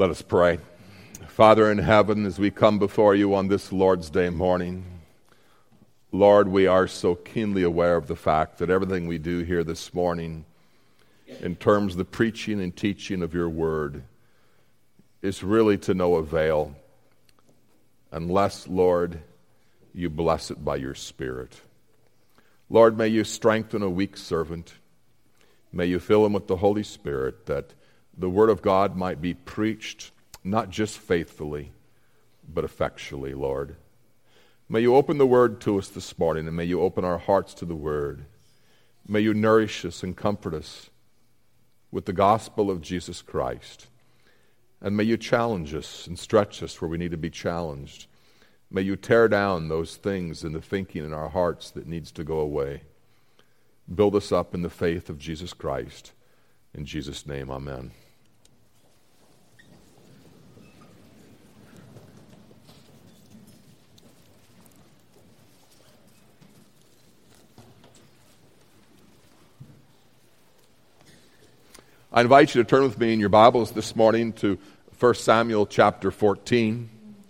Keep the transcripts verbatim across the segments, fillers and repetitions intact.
Let us pray. Father in heaven, as we come before you on this Lord's Day morning, Lord, we are so keenly aware of the fact that everything we do here this morning in terms of the preaching and teaching of your word is really to no avail unless, Lord, you bless it by your Spirit. Lord, may you strengthen a weak servant. May you fill him with the Holy Spirit, that the Word of God might be preached not just faithfully, but effectually, Lord. May you open the Word to us this morning, and may you open our hearts to the Word. May you nourish us and comfort us with the gospel of Jesus Christ. And may you challenge us and stretch us where we need to be challenged. May you tear down those things in the thinking in our hearts that needs to go away. Build us up in the faith of Jesus Christ. In Jesus' name, amen. I invite you to turn with me in your Bibles this morning to First Samuel chapter fourteen.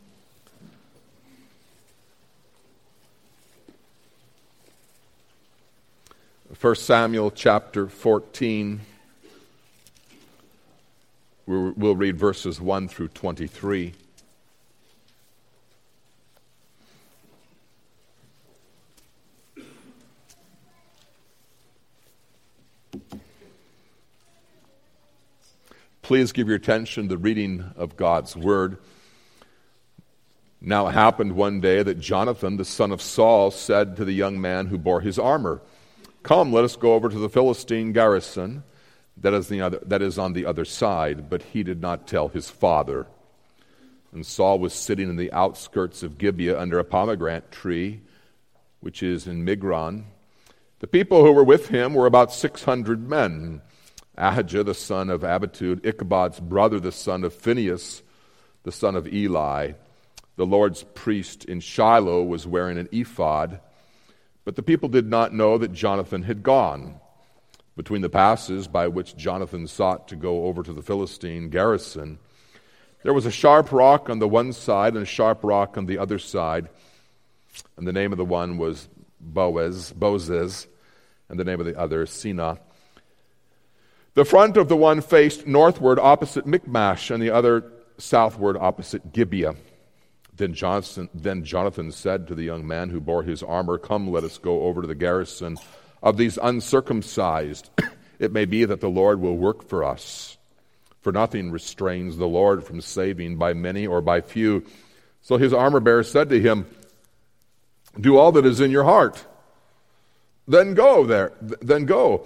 First Samuel chapter fourteen. We'll read verses one through twenty-three. Please give your attention to the reading of God's Word. Now it happened one day that Jonathan, the son of Saul, said to the young man who bore his armor, "Come, let us go over to the Philistine garrison that is, the other, that is on the other side." But he did not tell his father. And Saul was sitting in the outskirts of Gibeah under a pomegranate tree, which is in Migron. The people who were with him were about six hundred men. Ahijah, the son of Abitub, Ichabod's brother, the son of Phinehas, the son of Eli. The Lord's priest in Shiloh was wearing an ephod. But the people did not know that Jonathan had gone. Between the passes by which Jonathan sought to go over to the Philistine garrison, there was a sharp rock on the one side and a sharp rock on the other side. And the name of the one was Boaz, Bozez, and the name of the other Senah. The front of the one faced northward opposite Michmash, and the other southward opposite Gibeah. Then Jonathan, then Jonathan said to the young man who bore his armor, "Come, let us go over to the garrison of these uncircumcised. It may be that the Lord will work for us. For nothing restrains the Lord from saving by many or by few." So his armor-bearer said to him, "Do all that is in your heart. Then go there. Then go.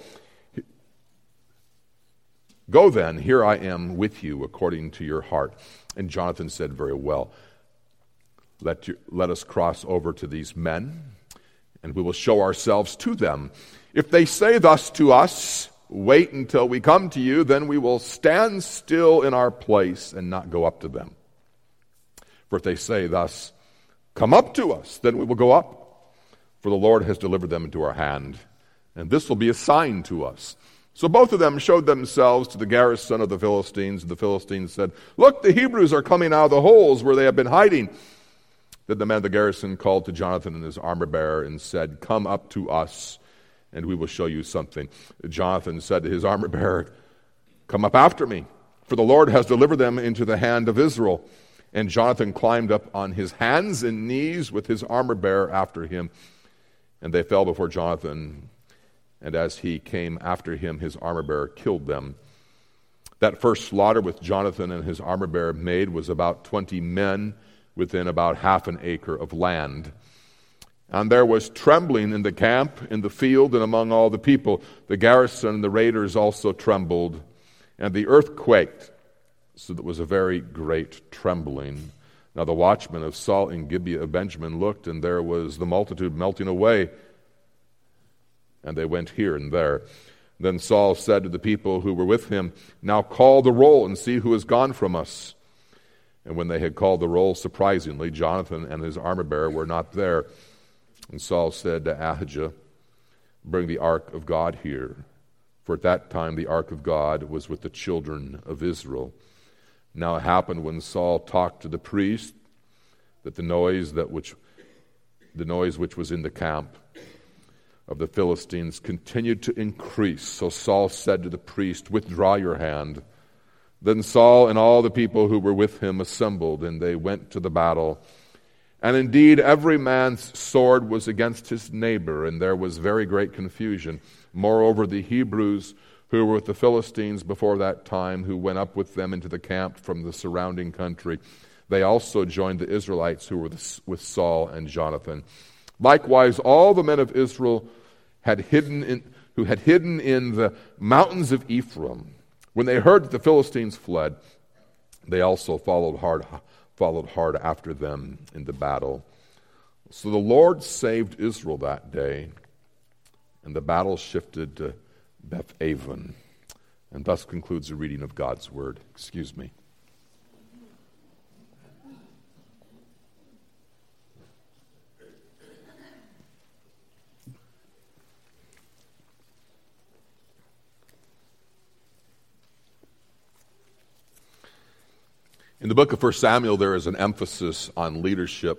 Go then, here I am with you according to your heart." And Jonathan said, "Very well. Let, you, let us cross over to these men, and we will show ourselves to them. If they say thus to us, 'Wait until we come to you,' then we will stand still in our place and not go up to them. For if they say thus, 'Come up to us,' then we will go up. For the Lord has delivered them into our hand, and this will be a sign to us." So both of them showed themselves to the garrison of the Philistines, and the Philistines said, "Look, the Hebrews are coming out of the holes where they have been hiding." Then the man of the garrison called to Jonathan and his armor-bearer and said, "Come up to us, and we will show you something." Jonathan said to his armor-bearer, "Come up after me, for the Lord has delivered them into the hand of Israel." And Jonathan climbed up on his hands and knees with his armor-bearer after him, and they fell before Jonathan. And as he came after him, his armor-bearer killed them. That first slaughter which Jonathan and his armor-bearer made was about twenty men within about half an acre of land. And there was trembling in the camp, in the field, and among all the people. The garrison and the raiders also trembled, and the earth quaked, so that it was a very great trembling. Now the watchmen of Saul in Gibeah of Benjamin looked, and there was the multitude melting away, and they went here and there. Then Saul said to the people who were with him, "Now call the roll and see who has gone from us." And when they had called the roll, surprisingly, Jonathan and his armor-bearer were not there. And Saul said to Ahijah, "Bring the ark of God here." For at that time the ark of God was with the children of Israel. Now it happened when Saul talked to the priest that the noise that which the noise which was in the camp of the Philistines continued to increase. So Saul said to the priest, "Withdraw your hand." Then Saul and all the people who were with him assembled, and they went to the battle. And indeed, every man's sword was against his neighbor, and there was very great confusion. Moreover, the Hebrews who were with the Philistines before that time, who went up with them into the camp from the surrounding country, they also joined the Israelites who were with Saul and Jonathan. Likewise, all the men of Israel had hidden in, who had hidden in the mountains of Ephraim, when they heard that the Philistines fled, they also followed hard, followed hard after them in the battle. So the Lord saved Israel that day, and the battle shifted to Beth-aven. And thus concludes the reading of God's word. Excuse me. In the book of First Samuel, there is an emphasis on leadership.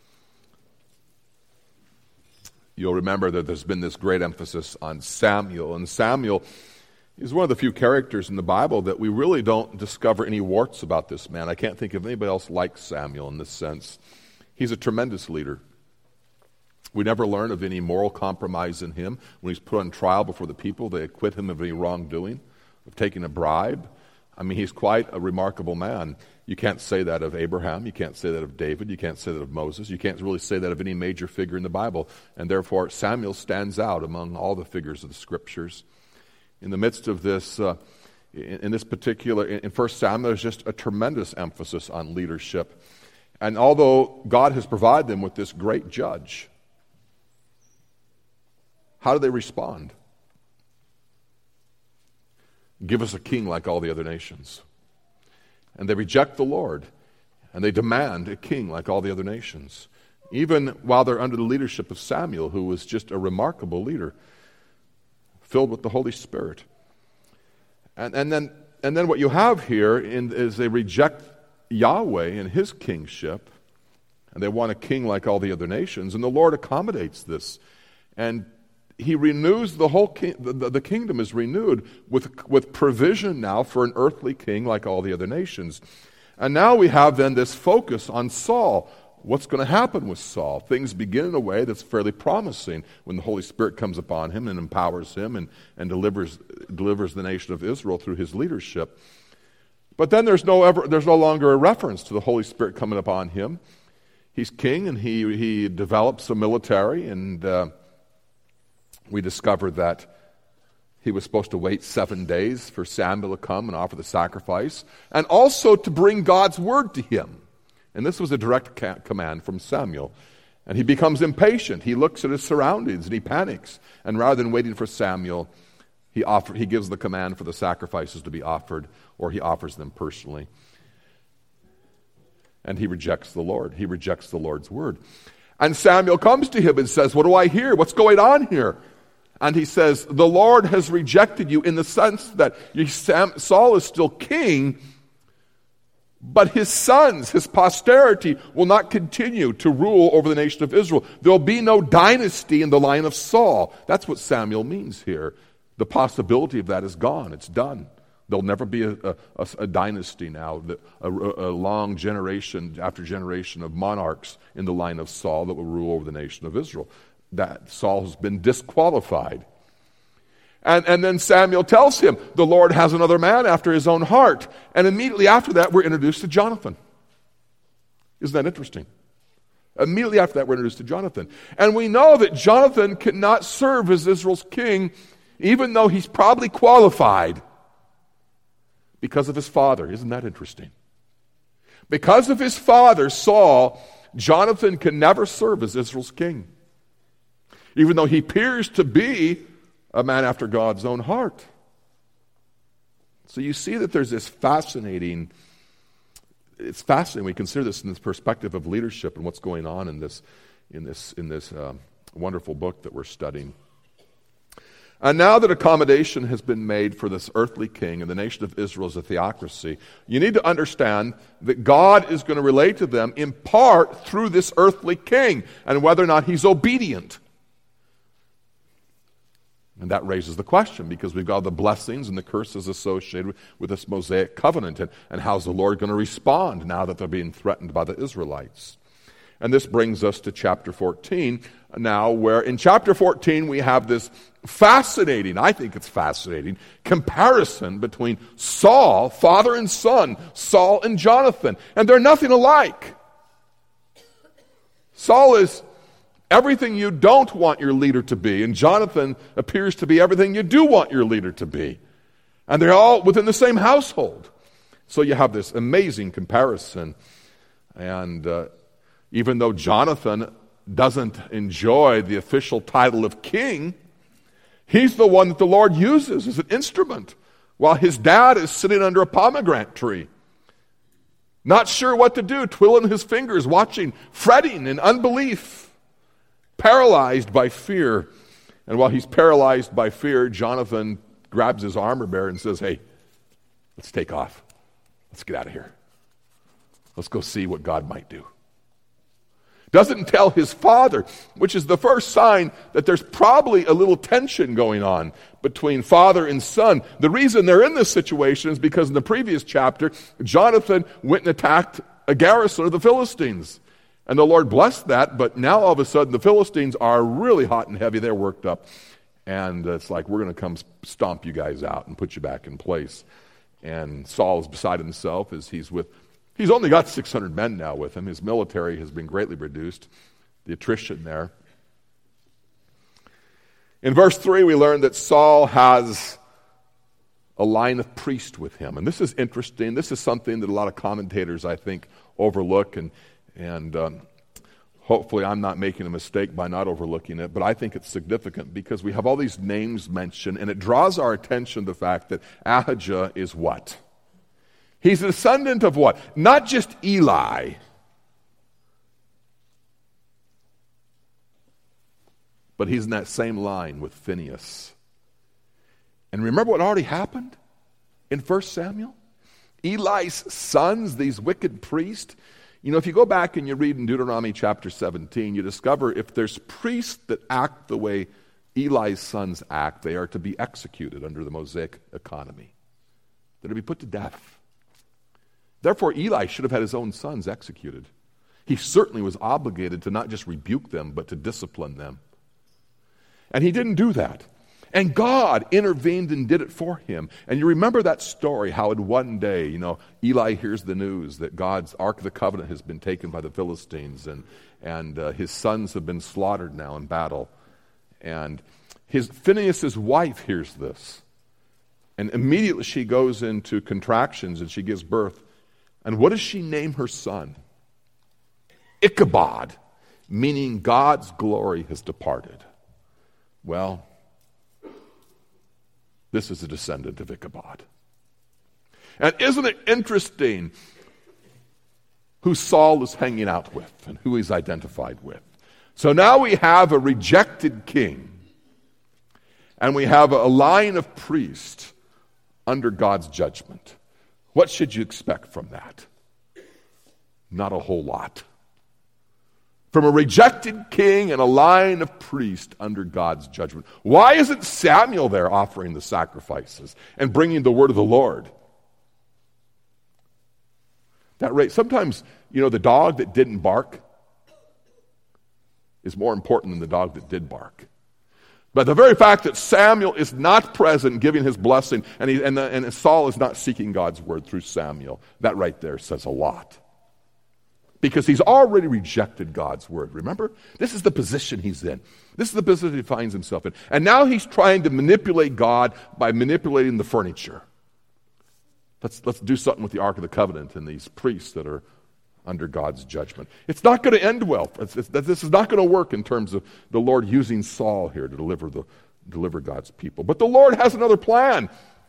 You'll remember that there's been this great emphasis on Samuel. And Samuel is one of the few characters in the Bible that we really don't discover any warts about this man. I can't think of anybody else like Samuel in this sense. He's a tremendous leader. We never learn of any moral compromise in him. When he's put on trial before the people, they acquit him of any wrongdoing, of taking a bribe. I mean, he's quite a remarkable man. You can't say that of Abraham. You can't say that of David. You can't say that of Moses. You can't really say that of any major figure in the Bible. And therefore, Samuel stands out among all the figures of the Scriptures. In the midst of this, uh, in, in this particular, in First Samuel, there's just a tremendous emphasis on leadership. And although God has provided them with this great judge, how do they respond? Give us a king like all the other nations. And they reject the Lord, and they demand a king like all the other nations, even while they're under the leadership of Samuel, who was just a remarkable leader, filled with the Holy Spirit. And, and, then, and then what you have here in, is they reject Yahweh and his kingship, and they want a king like all the other nations, and the Lord accommodates this. And he renews the whole king, the, the kingdom is renewed with, with provision now for an earthly king like all the other nations. And now we have then this focus on Saul. What's going to happen with Saul? Things begin in a way that's fairly promising when the Holy Spirit comes upon him and empowers him and, and delivers, delivers the nation of Israel through his leadership. But then there's no, ever, there's no longer a reference to the Holy Spirit coming upon him. He's king, and he, he develops a military, and uh, we discovered that he was supposed to wait seven days for Samuel to come and offer the sacrifice, and also to bring God's word to him. And this was a direct ca- command from Samuel. And he becomes impatient. He looks at his surroundings and he panics. And rather than waiting for Samuel, he offer, he gives the command for the sacrifices to be offered, or he offers them personally. And he rejects the Lord. He rejects the Lord's word. And Samuel comes to him and says, "What do I hear? What's going on here?" And he says, "The Lord has rejected you," in the sense that you, Sam, Saul is still king, but his sons, his posterity, will not continue to rule over the nation of Israel. There will be no dynasty in the line of Saul. That's what Samuel means here. The possibility of that is gone. It's done. There'll never be a, a, a dynasty now, a, a long generation after generation of monarchs in the line of Saul that will rule over the nation of Israel. That Saul has been disqualified. And, and then Samuel tells him, the Lord has another man after his own heart. And immediately after that, we're introduced to Jonathan. Isn't that interesting? Immediately after that, we're introduced to Jonathan. And we know that Jonathan cannot serve as Israel's king, even though he's probably qualified, because of his father. Isn't that interesting? Because of his father, Saul, Jonathan can never serve as Israel's king, even though he appears to be a man after God's own heart. So you see that there's this fascinating, it's fascinating. We consider this in this perspective of leadership and what's going on in this, in this, in this uh, wonderful book that we're studying. And now that accommodation has been made for this earthly king and the nation of Israel is a theocracy, you need to understand that God is going to relate to them in part through this earthly king and whether or not he's obedient. And that raises the question, because we've got the blessings and the curses associated with this Mosaic covenant, and, and how's the Lord going to respond now that they're being threatened by the Israelites? And this brings us to chapter fourteen now, where in chapter fourteen we have this fascinating, I think it's fascinating, comparison between Saul, father and son, Saul and Jonathan, and they're nothing alike. Saul is everything you don't want your leader to be, and Jonathan appears to be everything you do want your leader to be. And they're all within the same household. So you have this amazing comparison. And uh, even though Jonathan doesn't enjoy the official title of king, he's the one that the Lord uses as an instrument, while his dad is sitting under a pomegranate tree, not sure what to do, twiddling his fingers, watching, fretting in unbelief, paralyzed by fear. And while he's paralyzed by fear, Jonathan grabs his armor bearer and says, hey, let's take off. Let's get out of here. Let's go see what God might do. Doesn't tell his father, which is the first sign that there's probably a little tension going on between father and son. The reason they're in this situation is because in the previous chapter, Jonathan went and attacked a garrison of the Philistines. And the Lord blessed that, but now all of a sudden the Philistines are really hot and heavy. They're worked up. And it's like, we're going to come stomp you guys out and put you back in place. And Saul is beside himself as he's with He's only got six hundred men now with him. His military has been greatly reduced, the attrition there. In verse three, we learn that Saul has a line of priests with him. And this is interesting. This is something that a lot of commentators, I think, overlook. And, and um, hopefully I'm not making a mistake by not overlooking it. But I think it's significant because we have all these names mentioned. And it draws our attention to the fact that Ahijah is what? He's a descendant of what? Not just Eli, but he's in that same line with Phinehas. And remember what already happened in First Samuel? Eli's sons, these wicked priests. You know, if you go back and you read in Deuteronomy chapter seventeen, you discover if there's priests that act the way Eli's sons act, they are to be executed under the Mosaic economy. They're to be put to death. Therefore, Eli should have had his own sons executed. He certainly was obligated to not just rebuke them, but to discipline them. And he didn't do that. And God intervened and did it for him. And you remember that story, how in one day, you know, Eli hears the news that God's Ark of the Covenant has been taken by the Philistines, and, and uh, his sons have been slaughtered now in battle. And his Phinehas' wife hears this. And immediately she goes into contractions and she gives birth. And what does she name her son? Ichabod, meaning God's glory has departed. Well, this is a descendant of Ichabod. And isn't it interesting who Saul is hanging out with and who he's identified with? So now we have a rejected king, and we have a line of priests under God's judgment. What should you expect from that? Not a whole lot. From a rejected king and a line of priests under God's judgment. Why isn't Samuel there offering the sacrifices and bringing the word of the Lord? That rate, sometimes, you know, the dog that didn't bark is more important than the dog that did bark. But the very fact that Samuel is not present giving his blessing, and, he, and, the, and Saul is not seeking God's word through Samuel, that right there says a lot. Because he's already rejected God's word. Remember? This is the position he's in. This is the position he finds himself in. And now he's trying to manipulate God by manipulating the furniture. Let's, let's do something with the Ark of the Covenant and these priests that are under God's judgment. It's not going to end well. It's, it's, this is not going to work in terms of the Lord using Saul here to deliver the deliver God's people. But the Lord has another plan.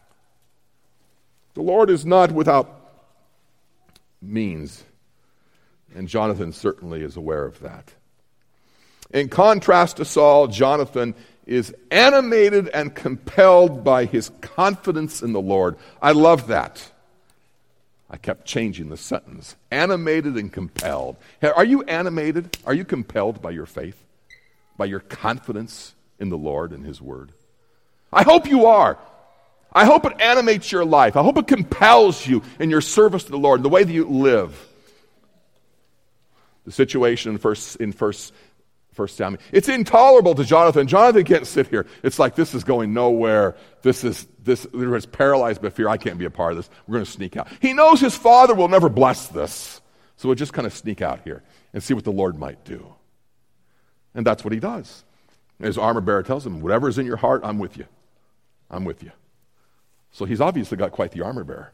The Lord is not without means, and Jonathan certainly is aware of that. In contrast to Saul, Jonathan is animated and compelled by his confidence in the Lord. I love that. I kept changing the sentence. Animated and compelled. Are you animated? Are you compelled by your faith? By your confidence in the Lord and his word? I hope you are. I hope it animates your life. I hope it compels you in your service to the Lord, the way that you live. The situation in first in first First Samuel. It's intolerable to Jonathan. Jonathan can't sit here. It's like, this is going nowhere. This is this is paralyzed by fear. I can't be a part of this. We're going to sneak out. He knows his father will never bless this. So we'll just kind of sneak out here and see what the Lord might do. And that's what he does. And his armor bearer tells him, whatever is in your heart, I'm with you. I'm with you. So he's obviously got quite the armor bearer.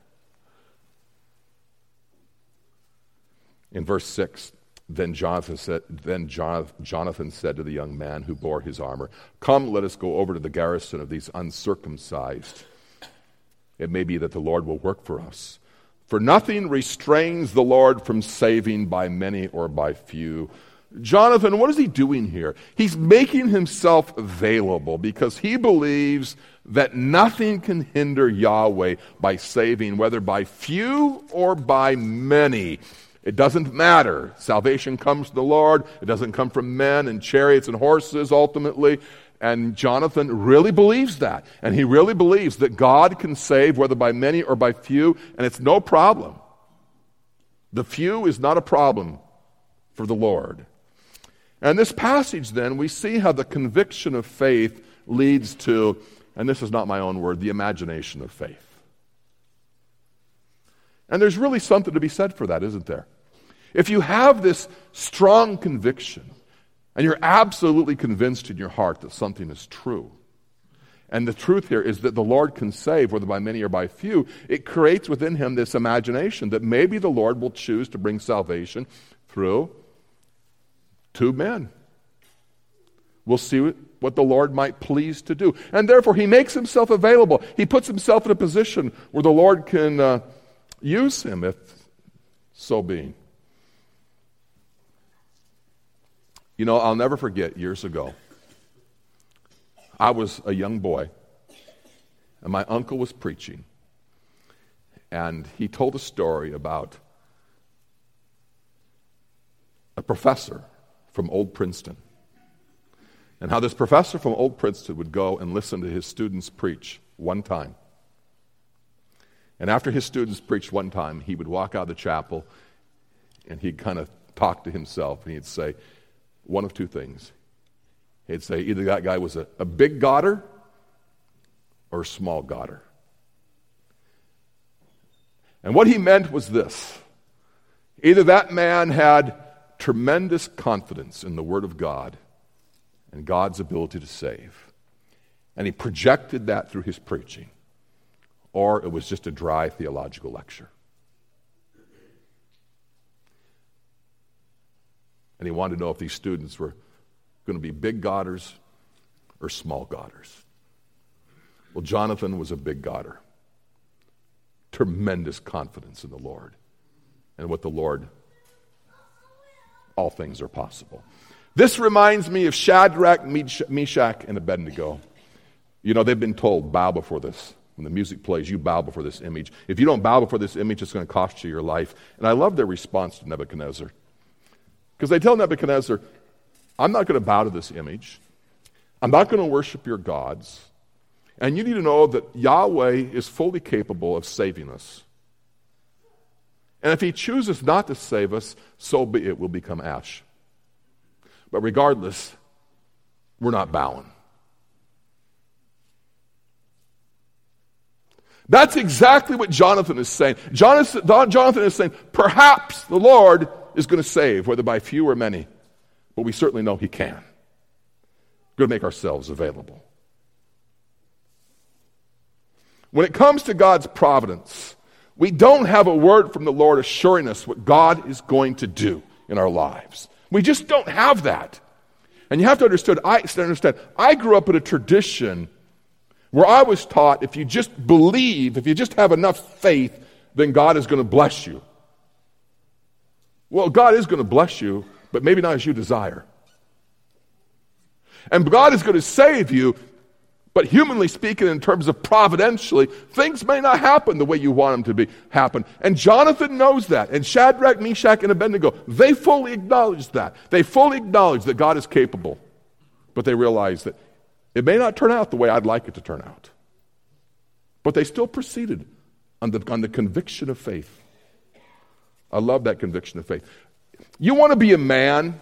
In verse six, Then Jonathan said, then Jonathan said to the young man who bore his armor, "Come, let us go over to the garrison of these uncircumcised. It may be that the Lord will work for us. For nothing restrains the Lord from saving by many or by few." Jonathan, what is he doing here? He's making himself available because he believes that nothing can hinder Yahweh by saving, whether by few or by many. It doesn't matter. Salvation comes to the Lord. It doesn't come from men and chariots and horses ultimately. And Jonathan really believes that. And he really believes that God can save whether by many or by few, and it's no problem. The few is not a problem for the Lord. And this passage then, we see how the conviction of faith leads to, and this is not my own word, the imagination of faith. And there's really something to be said for that, isn't there? If you have this strong conviction, and you're absolutely convinced in your heart that something is true, and the truth here is that the Lord can save, whether by many or by few, it creates within him this imagination that maybe the Lord will choose to bring salvation through two men. We'll see what the Lord might please to do. And therefore, he makes himself available. He puts himself in a position where the Lord can uh, use him, if so being. You know, I'll never forget years ago, I was a young boy, and my uncle was preaching, and he told a story about a professor from Old Princeton, and how this professor from Old Princeton would go and listen to his students preach one time. And after his students preached one time, he would walk out of the chapel, and he'd kind of talk to himself, and he'd say one of two things. He'd say either that guy was a, a big Godder or a small Godder. And what he meant was this: either that man had tremendous confidence in the Word of God and God's ability to save, and he projected that through his preaching, or it was just a dry theological lecture. And he wanted to know if these students were going to be big Godders or small Godders. Well, Jonathan was a big Godder. Tremendous confidence in the Lord. And with the Lord, all things are possible. This reminds me of Shadrach, Meshach, and Abednego. You know, they've been told, bow before this. When the music plays, you bow before this image. If you don't bow before this image, it's going to cost you your life. And I love their response to Nebuchadnezzar. Because they tell Nebuchadnezzar, I'm not going to bow to this image. I'm not going to worship your gods. And you need to know that Yahweh is fully capable of saving us. And if he chooses not to save us, so be it, we'll become ash. But regardless, we're not bowing. That's exactly what Jonathan is saying. Jonathan, Jonathan is saying, perhaps the Lord is going to save, whether by few or many. But we certainly know he can. We're going to make ourselves available. When it comes to God's providence, we don't have a word from the Lord assuring us what God is going to do in our lives. We just don't have that. And you have to understand, I understand, I grew up in a tradition where I was taught if you just believe, if you just have enough faith, then God is going to bless you. Well, God is going to bless you, but maybe not as you desire. And God is going to save you, but humanly speaking, in terms of providentially, things may not happen the way you want them to be happen. And Jonathan knows that. And Shadrach, Meshach, and Abednego, they fully acknowledge that. They fully acknowledge that God is capable. But they realize that it may not turn out the way I'd like it to turn out. But they still proceeded on the, on the conviction of faith. I love that conviction of faith. You want to be a man?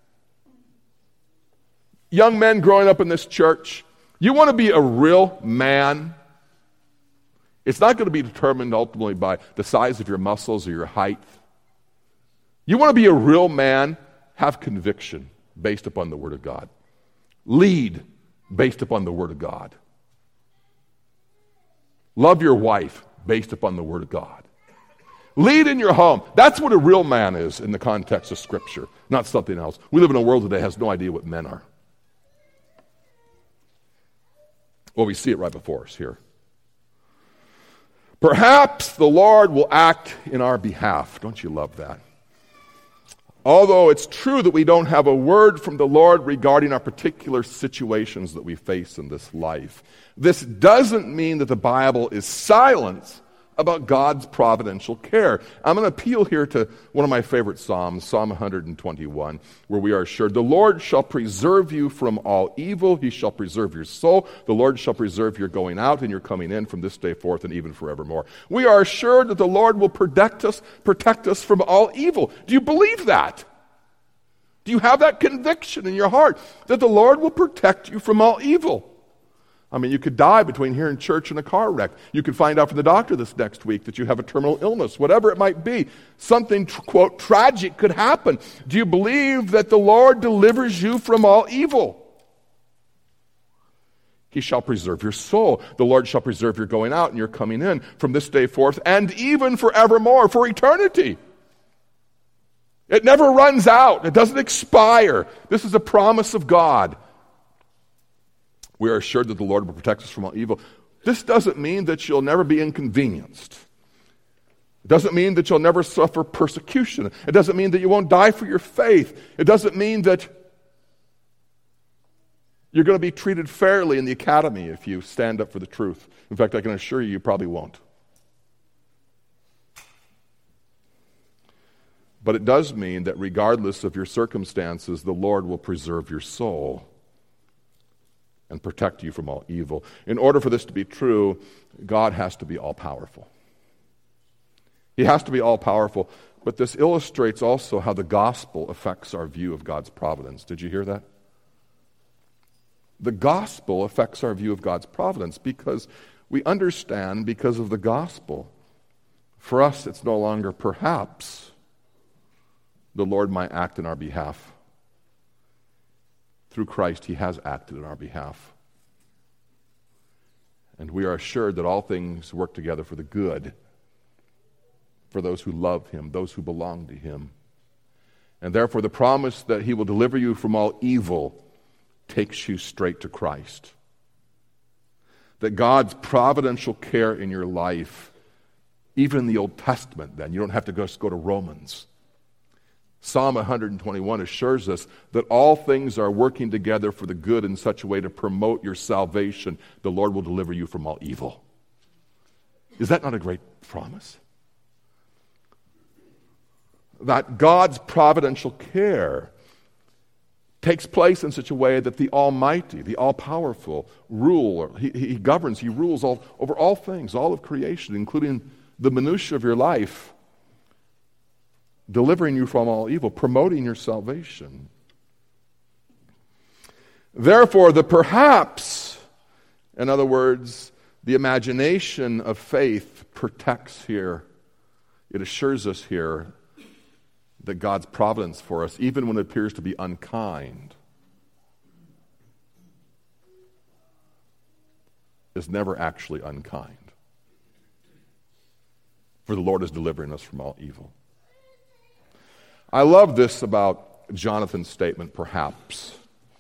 Young men growing up in this church, you want to be a real man? It's not going to be determined ultimately by the size of your muscles or your height. You want to be a real man? Have conviction based upon the Word of God. Lead based upon the Word of God. Love your wife based upon the Word of God. Lead in your home. That's what a real man is in the context of Scripture, not something else. We live in a world today that has no idea what men are. Well, we see it right before us here. Perhaps the Lord will act in our behalf. Don't you love that? Although it's true that we don't have a word from the Lord regarding our particular situations that we face in this life, this doesn't mean that the Bible is silent about God's providential care. I'm going to appeal here to one of my favorite Psalms, Psalm one twenty-one, where we are assured, the Lord shall preserve you from all evil. He shall preserve your soul. The Lord shall preserve your going out and your coming in from this day forth and even forevermore. We are assured that the Lord will protect us, protect us from all evil. Do you believe that? Do you have that conviction in your heart that the Lord will protect you from all evil? I mean, you could die between here and church in a car wreck. You could find out from the doctor this next week that you have a terminal illness, whatever it might be. Something, quote, tragic could happen. Do you believe that the Lord delivers you from all evil? He shall preserve your soul. The Lord shall preserve your going out and your coming in from this day forth and even forevermore, for eternity. It never runs out. It doesn't expire. This is a promise of God. We are assured that the Lord will protect us from all evil. This doesn't mean that you'll never be inconvenienced. It doesn't mean that you'll never suffer persecution. It doesn't mean that you won't die for your faith. It doesn't mean that you're going to be treated fairly in the academy if you stand up for the truth. In fact, I can assure you, you probably won't. But it does mean that regardless of your circumstances, the Lord will preserve your soul and protect you from all evil. In order for this to be true, God has to be all-powerful. He has to be all-powerful, but this illustrates also how the gospel affects our view of God's providence. Did you hear that? The gospel affects our view of God's providence because we understand, because of the gospel, for us it's no longer perhaps the Lord might act in our behalf. Through Christ, He has acted in our behalf. And we are assured that all things work together for the good, for those who love Him, those who belong to Him. And therefore, the promise that He will deliver you from all evil takes you straight to Christ. That God's providential care in your life, even in the Old Testament then, you don't have to go, just go to Romans. Psalm one twenty-one assures us that all things are working together for the good in such a way to promote your salvation. The Lord will deliver you from all evil. Is that not a great promise? That God's providential care takes place in such a way that the Almighty, the All-Powerful, rule, he, he governs, He rules all, over all things, all of creation, including the minutiae of your life, delivering you from all evil, promoting your salvation. Therefore, the perhaps, in other words, the imagination of faith protects here. It assures us here that God's providence for us, even when it appears to be unkind, is never actually unkind. For the Lord is delivering us from all evil. I love this about Jonathan's statement, perhaps.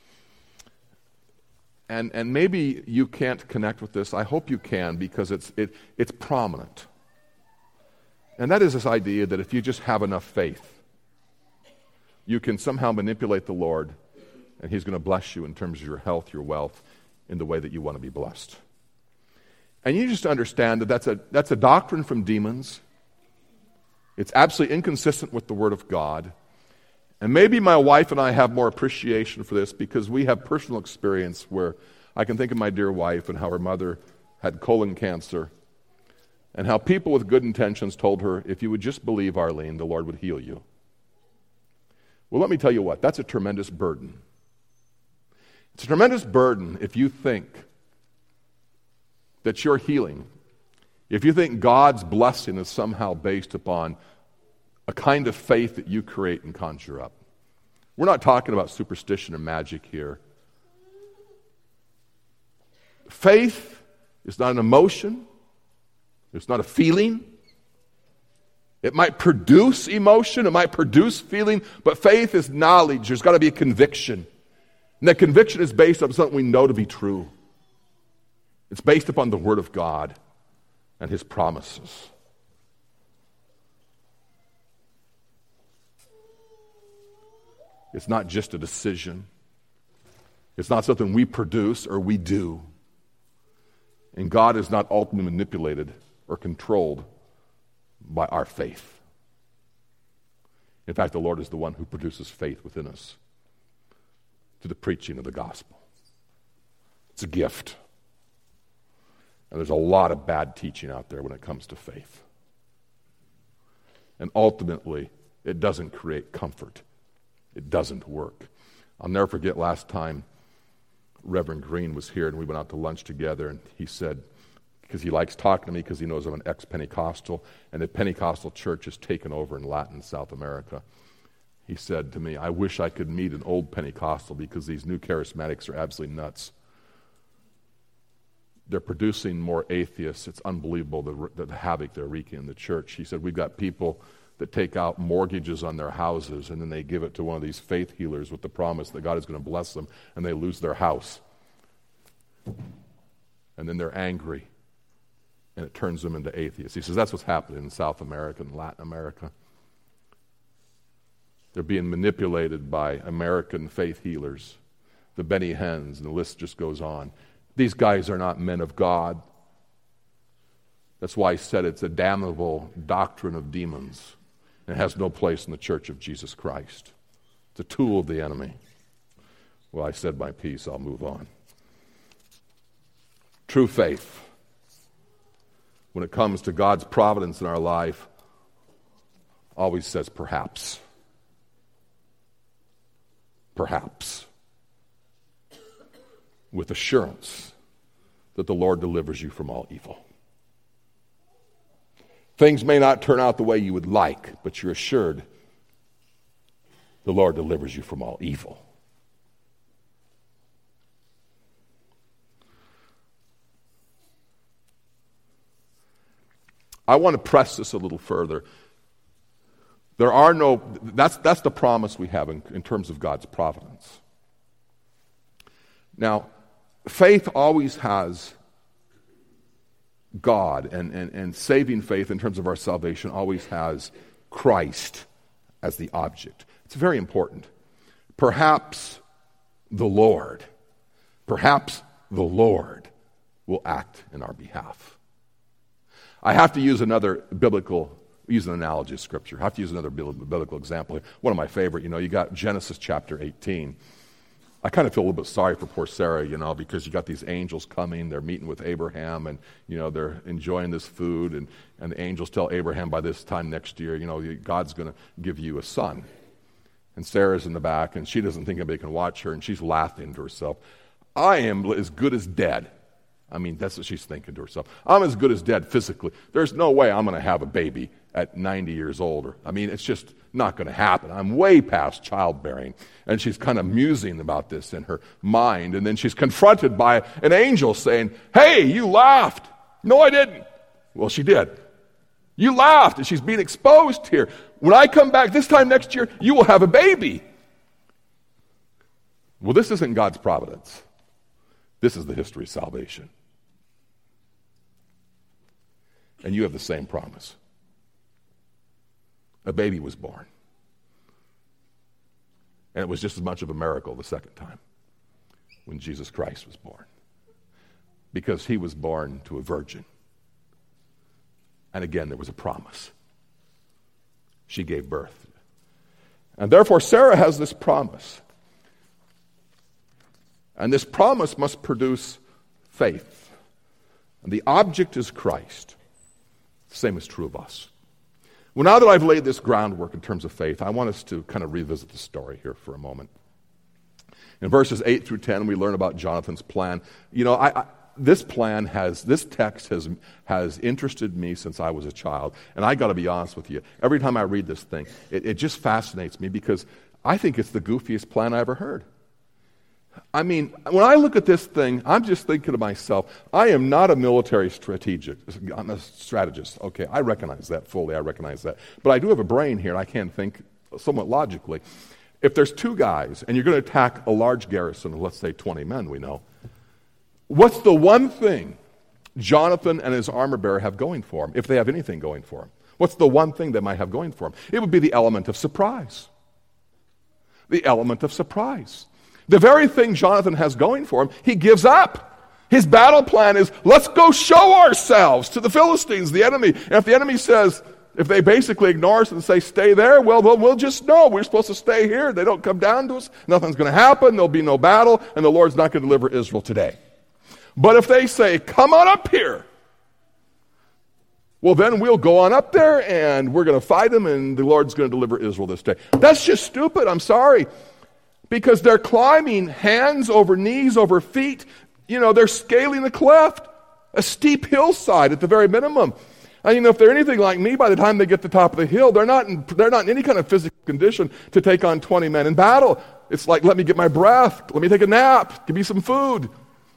And and maybe you can't connect with this. I hope you can, because it's it it's prominent. And that is this idea that if you just have enough faith, you can somehow manipulate the Lord And he's going to bless you in terms of your health, your wealth, in the way that you want to be blessed. And you just understand that that's a, that's a doctrine from demons. It's absolutely inconsistent with the Word of God. And maybe my wife and I have more appreciation for this because we have personal experience where I can think of my dear wife and how her mother had colon cancer and how people with good intentions told her, if you would just believe, Arlene, the Lord would heal you. Well, let me tell you what, that's a tremendous burden. It's a tremendous burden if you think that your healing, if you think God's blessing is somehow based upon a kind of faith that you create and conjure up. We're not talking about superstition or magic here. Faith is not an emotion. It's not a feeling. It might produce emotion. It might produce feeling. But faith is knowledge. There's got to be a conviction. And that conviction is based on something we know to be true. It's based upon the Word of God and His promises. It's not just a decision. It's not something we produce or we do. And God is not ultimately manipulated or controlled by our faith. In fact, the Lord is the one who produces faith within us through the preaching of the gospel. It's a gift. And there's a lot of bad teaching out there when it comes to faith. And ultimately, it doesn't create comfort. It doesn't work. I'll never forget last time Reverend Green was here and we went out to lunch together, and he said, because he likes talking to me because he knows I'm an ex-Pentecostal, and the Pentecostal church has taken over in Latin and South America. He said to me, I wish I could meet an old Pentecostal because these new charismatics are absolutely nuts. They're producing more atheists. It's unbelievable the, the havoc they're wreaking in the church. He said, we've got people that take out mortgages on their houses and then they give it to one of these faith healers with the promise that God is going to bless them, and they lose their house. And then they're angry and it turns them into atheists. He says that's what's happening in South America and Latin America. They're being manipulated by American faith healers, the Benny Hinn's, and the list just goes on. These guys are not men of God. That's why I said it's a damnable doctrine of demons. It has no place in the church of Jesus Christ. It's a tool of the enemy. Well, I said my piece. I'll move on. True faith, when it comes to God's providence in our life, always says perhaps. Perhaps. With assurance that the Lord delivers you from all evil. Things may not turn out the way you would like, but you're assured the Lord delivers you from all evil. I want to press this a little further. There are no, that's, that's the promise we have in, in terms of God's providence. Now, faith always has God, and, and, and saving faith in terms of our salvation always has Christ as the object. It's very important. Perhaps the Lord, perhaps the Lord will act in our behalf. I have to use another biblical, use an analogy of Scripture. I have to use another biblical example. One of my favorite, you know, you got Genesis chapter eighteen. I kind of feel a little bit sorry for poor Sarah, you know, because you got these angels coming, they're meeting with Abraham, and, you know, they're enjoying this food, and, and the angels tell Abraham by this time next year, you know, God's going to give you a son. And Sarah's in the back, and she doesn't think anybody can watch her, and she's laughing to herself. I am as good as dead. I mean, that's what she's thinking to herself. I'm as good as dead physically. There's no way I'm going to have a baby at ninety years old. I mean, it's just not going to happen. I'm way past childbearing. And she's kind of musing about this in her mind. And then she's confronted by an angel saying, hey, you laughed. No, I didn't. Well, she did. You laughed, and she's being exposed here. When I come back this time next year, you will have a baby. Well, this isn't God's providence. This is the history of salvation. And you have the same promise. A baby was born. And it was just as much of a miracle the second time when Jesus Christ was born. Because he was born to a virgin. And again, there was a promise. She gave birth. And therefore, Sarah has this promise. And this promise must produce faith. And the object is Christ. The same is true of us. Well, now that I've laid this groundwork in terms of faith, I want us to kind of revisit the story here for a moment. In verses eight through ten, we learn about Jonathan's plan. You know, I, I, this plan has, this text has, has interested me since I was a child. And I got to be honest with you, every time I read this thing, it, it just fascinates me because I think it's the goofiest plan I ever heard. I mean, when I look at this thing, I'm just thinking to myself, I am not a military strategic. I'm a strategist. Okay, I recognize that fully. I recognize that. But I do have a brain here, and I can think somewhat logically. If there's two guys, and you're going to attack a large garrison of, let's say, twenty men, we know, what's the one thing Jonathan and his armor bearer have going for him, if they have anything going for him? What's the one thing they might have going for him? It would be the element of surprise. The element of surprise. The very thing Jonathan has going for him, he gives up. His battle plan is, let's go show ourselves to the Philistines, the enemy. And if the enemy says, if they basically ignore us and say, stay there, well, well, we'll just know we're supposed to stay here. They don't come down to us. Nothing's going to happen. There'll be no battle, and the Lord's not going to deliver Israel today. But if they say, come on up here, well, then we'll go on up there, and we're going to fight them, and the Lord's going to deliver Israel this day. That's just stupid. I'm sorry. Because they're climbing hands over knees over feet. You know, they're scaling a cliff, a steep hillside at the very minimum. And you know, if they're anything like me, by the time they get to the top of the hill, they're not in, they're not in any kind of physical condition to take on twenty men in battle. It's like, let me get my breath, let me take a nap, give me some food.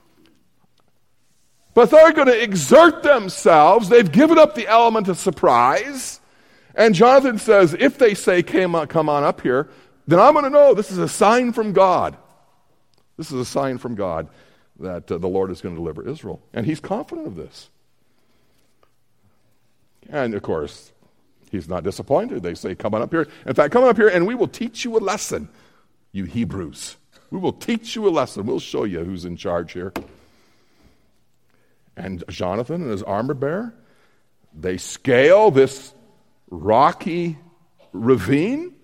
But they're going to exert themselves. They've given up the element of surprise. And Jonathan says, if they say, come on, come on up here, then I'm going to know this is a sign from God. This is a sign from God that uh, the Lord is going to deliver Israel. And he's confident of this. And, of course, he's not disappointed. They say, come on up here. In fact, come on up here and we will teach you a lesson, you Hebrews. We will teach you a lesson. We'll show you who's in charge here. And Jonathan and his armor bearer, they scale this rocky ravine.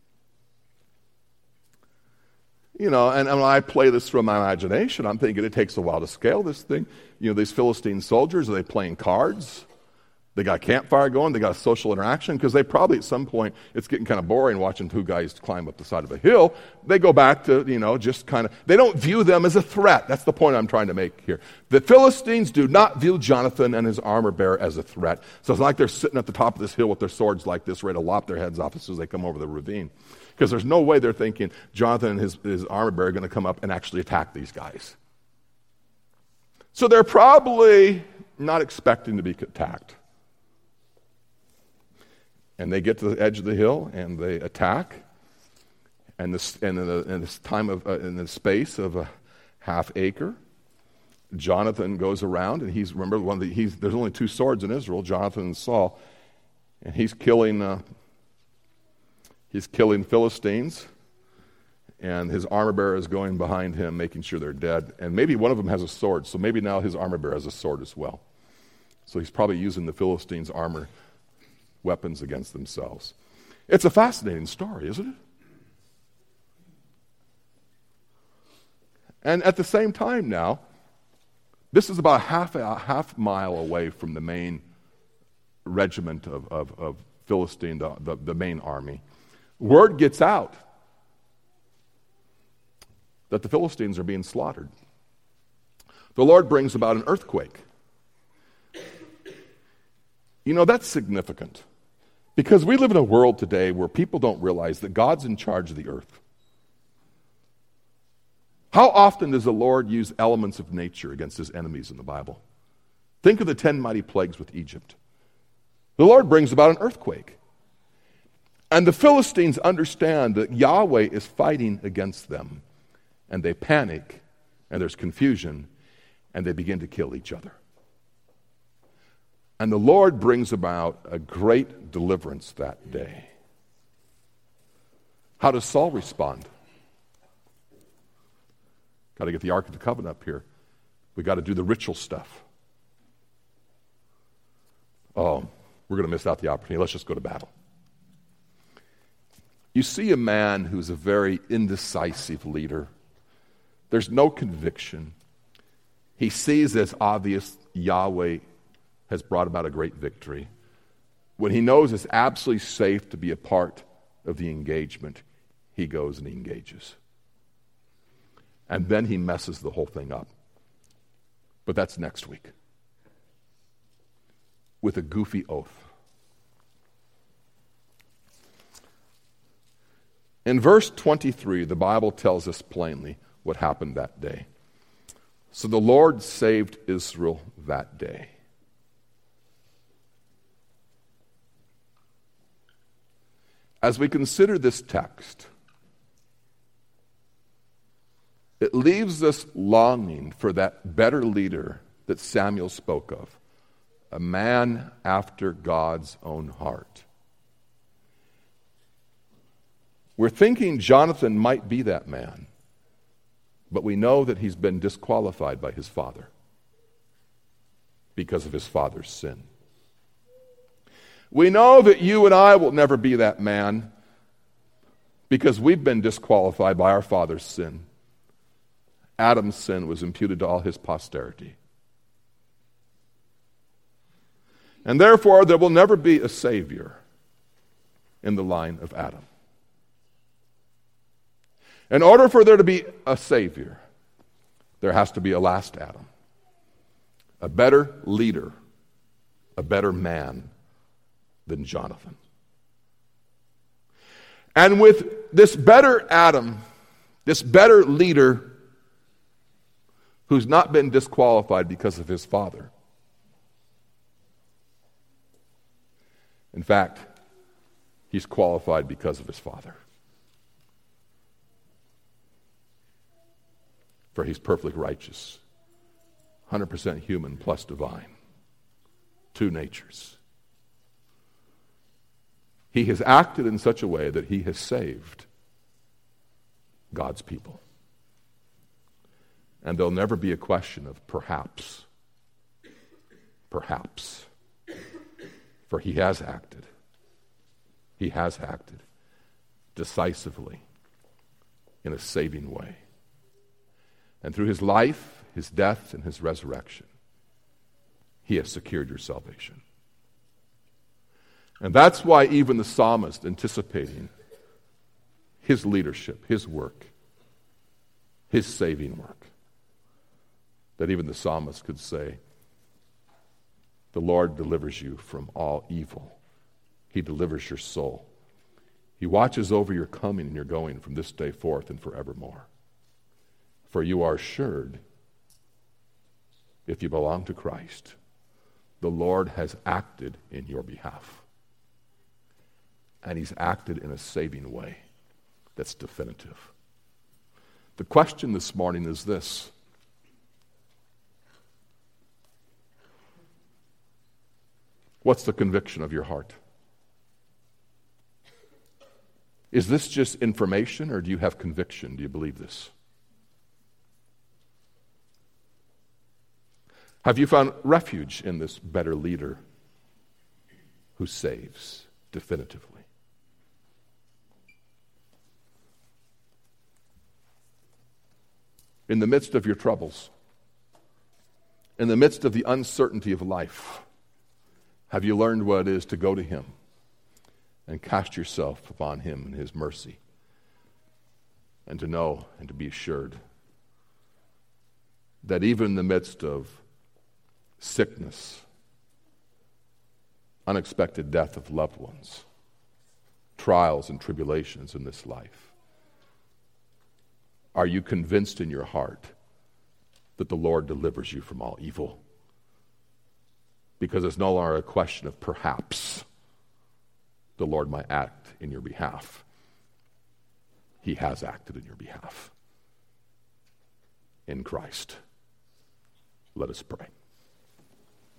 You know, and, and when I play this from my imagination, I'm thinking it takes a while to scale this thing. You know, these Philistine soldiers, are they playing cards? They got a campfire going, they got a social interaction, because they probably at some point, it's getting kind of boring watching two guys climb up the side of a hill. They go back to, you know, just kind of, they don't view them as a threat. That's the point I'm trying to make here. The Philistines do not view Jonathan and his armor bearer as a threat. So it's like they're sitting at the top of this hill with their swords like this, ready to lop their heads off as soon as they come over the ravine. Because there's no way they're thinking Jonathan and his, his armor bearer are going to come up and actually attack these guys. So they're probably not expecting to be attacked. And they get to the edge of the hill and they attack. And this, and in, the, in this time of, uh, in the space of a half acre, Jonathan goes around and he's remember one of the, he's there's only two swords in Israel, Jonathan and Saul, and he's killing. Uh, He's killing Philistines, and his armor bearer is going behind him, making sure they're dead. And maybe one of them has a sword, so maybe now his armor bearer has a sword as well. So he's probably using the Philistines' armor weapons against themselves. It's a fascinating story, isn't it? And at the same time now, this is about half a half mile away from the main regiment of, of, of Philistine, the, the, the main army. Word gets out that the Philistines are being slaughtered. The Lord brings about an earthquake. You know, that's significant because we live in a world today where people don't realize that God's in charge of the earth. How often does the Lord use elements of nature against his enemies in the Bible? Think of the ten mighty plagues with Egypt. The Lord brings about an earthquake. And the Philistines understand that Yahweh is fighting against them. And they panic, and there's confusion, and they begin to kill each other. And the Lord brings about a great deliverance that day. How does Saul respond? Got to get the Ark of the Covenant up here. We got to do the ritual stuff. Oh, we're going to miss out the opportunity. Let's just go to battle. You see a man who's a very indecisive leader. There's no conviction. He sees as obvious Yahweh has brought about a great victory. When he knows it's absolutely safe to be a part of the engagement, he goes and he engages. And then he messes the whole thing up. But that's next week. With a goofy oath. In verse twenty-three, the Bible tells us plainly what happened that day. So the Lord saved Israel that day. As we consider this text, it leaves us longing for that better leader that Samuel spoke of, a man after God's own heart. We're thinking Jonathan might be that man, but we know that he's been disqualified by his father because of his father's sin. We know that you and I will never be that man because we've been disqualified by our father's sin. Adam's sin was imputed to all his posterity. And therefore, there will never be a Savior in the line of Adam. In order for there to be a Savior, there has to be a last Adam, a better leader, a better man than Jonathan. And with this better Adam, this better leader who's not been disqualified because of his father. In fact, he's qualified because of his father. For he's perfectly righteous, one hundred percent human plus divine, two natures. He has acted in such a way that he has saved God's people. And there'll never be a question of perhaps, perhaps, for he has acted. He has acted decisively in a saving way. And through his life, his death, and his resurrection, he has secured your salvation. And that's why even the psalmist, anticipating his leadership, his work, his saving work, that even the psalmist could say, the Lord delivers you from all evil. He delivers your soul. He watches over your coming and your going from this day forth and forevermore. For you are assured, if you belong to Christ, the Lord has acted in your behalf. And he's acted in a saving way that's definitive. The question this morning is this. What's the conviction of your heart? Is this just information, or do you have conviction? Do you believe this? Have you found refuge in this better leader who saves definitively? In the midst of your troubles, in the midst of the uncertainty of life, have you learned what it is to go to him and cast yourself upon him and his mercy, and to know and to be assured that even in the midst of sickness, unexpected death of loved ones, trials and tribulations in this life, are you convinced in your heart that the Lord delivers you from all evil? Because it's no longer a question of perhaps the Lord might act in your behalf. He has acted in your behalf. In Christ. Let us pray.